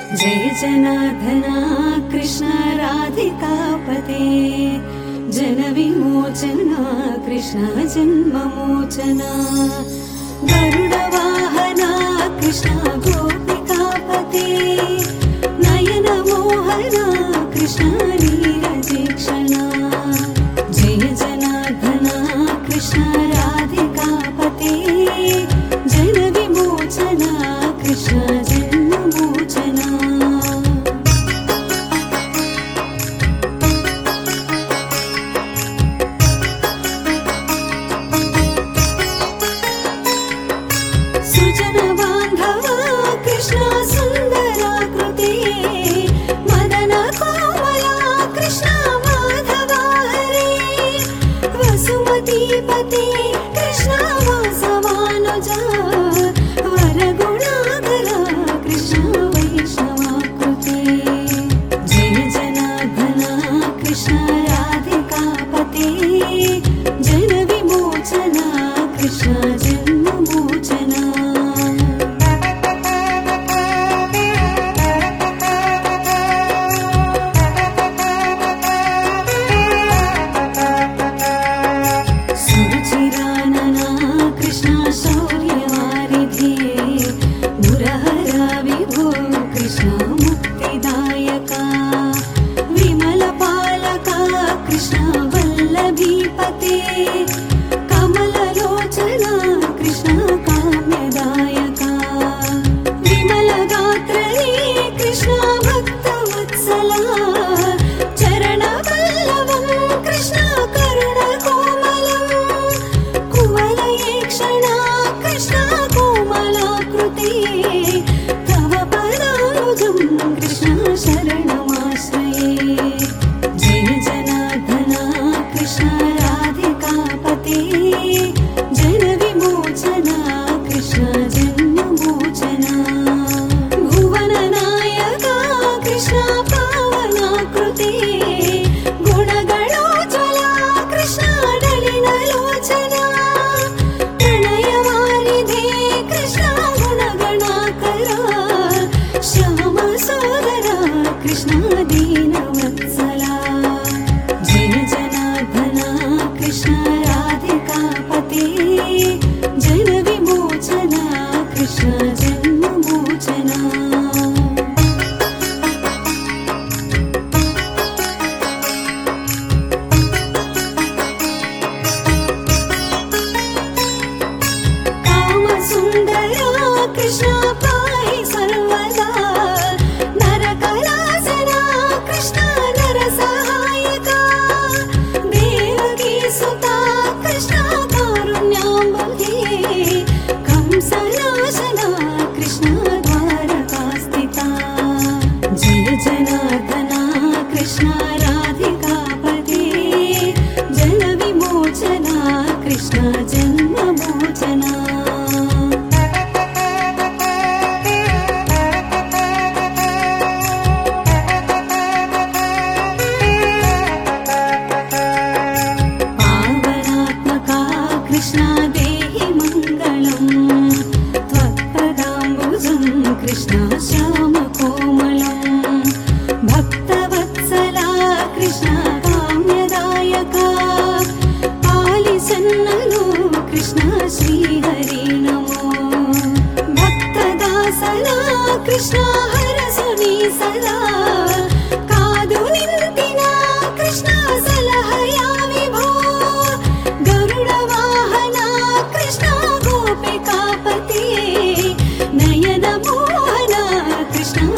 जय जनार्दना कृष्ण राधिकापते जन विमोचना कृष्ण जन्ममोचना गरुडवाहना कृष्ण गोपिकापते नयन मोहना कृष्ण नीरजीक्षणा जय जनार्दना कृष्ण राधिकापते जन विमोचना कृष्ण जन्ममोचना सुजन बांधवा कृष्ण सुंदराकृते मदन कोमला कृष्ण माधवा हरे वसुमती पते कृष्ण वासवानुजा वरगुणाधरा कृष्ण वैष्णवाकृते जय जनार्दना कृष्ण राधिकापते जन विमोचना कृष्ण जन्ममोचना सुरुचिरानना कृष्ण शौर्यवारिधे मुरहरा विभो कृष्ण मुक्तिदायका विमलपालका कृष्ण वल्लभीपते कमललोचना कृष्ण काम्यदायका विमलगात्रणे कृष्ण भक्तवत्सला चरणवल्लभं कृष्ण करुणकोमलं कुवलयेक्षणा कृष्ण कोमलाकृते तव पदानुजं कृष्ण शरणमाश्रये जय जनार्दना कृष्ण राधिकापते जन विमोचना कृष्ण जन्ममोचना भुवननायका कृष्ण पावनाकृते गुणगणोज्ज्वला कृष्ण नलिनलोचना प्रणयवारिधे कृष्ण गुणगणाकरा श्यामसोदरा कृष्ण दीनवत्सला जय जनार्दना कृष्ण राधिकापते जन विमोचना कृष्ण जन्ममोचना कामसुन्दरा कृष्ण पाहि सर्वदा नरकलासना कृष्ण नरसहायका देवकी सुता कृष्ण कारुण्याम्बुधे कंसनाशना कृष्ण द्वारकास्थिता जय जनार्दना कृष्ण राधिकापते जन विमोचना कृष्ण जन्ममोचना पावनात्मका कृष्ण देहि मङ्गलम् त्वत्पदाम्बुजं कृष्ण श्यामकोमलम् भक्तवत्सला कृष्ण काम्यदायका पालिसन्ननो कृष्ण श्रीहरि नमो भक्तदासना कृष्ण हरसुनि सदा कादु निन्तिना कृष्ण सलहया विभो गरुडवाहना कृष्ण गोपिकापते नयन मोहना कृष्ण